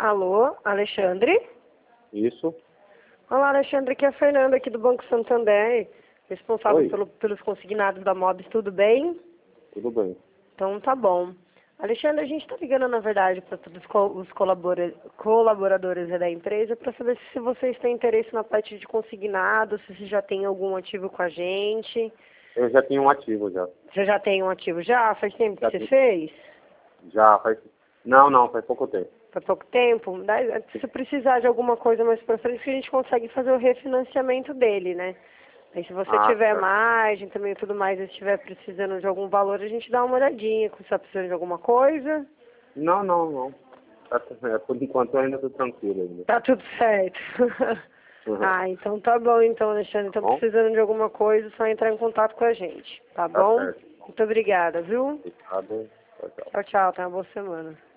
Alô, Alexandre? Isso. Olá, Alexandre, aqui é a Fernanda, aqui do Banco Santander, responsável Oi. pelos consignados da MOBS, tudo bem? Tudo bem. Então tá bom. Alexandre, a gente está ligando, na verdade, para todos os colaboradores da empresa para saber se vocês têm interesse na parte de consignados, se você já tem algum ativo com a gente. Eu já tenho um ativo já. Você já tem um ativo já? Faz tempo que Já você tenho. fez? Já faz. Não, faz pouco tempo. Faz pouco tempo? Se precisar de alguma coisa mais pra frente, a gente consegue fazer o refinanciamento dele, né? Aí se você Ah, tiver certo. margem também e tudo mais, e estiver precisando de algum valor, a gente dá uma olhadinha. Se você está precisando de alguma coisa, Não. Por enquanto eu ainda estou tranquilo ainda. tá tudo certo. Uhum. Ah, então tá bom então, Alexandre. Então Bom, precisando de alguma coisa, é só entrar em contato com a gente, tá tá bom? certo. Muito obrigada, viu? Obrigado. Tchau, tchau. Tchau, tchau. Tenha uma boa semana.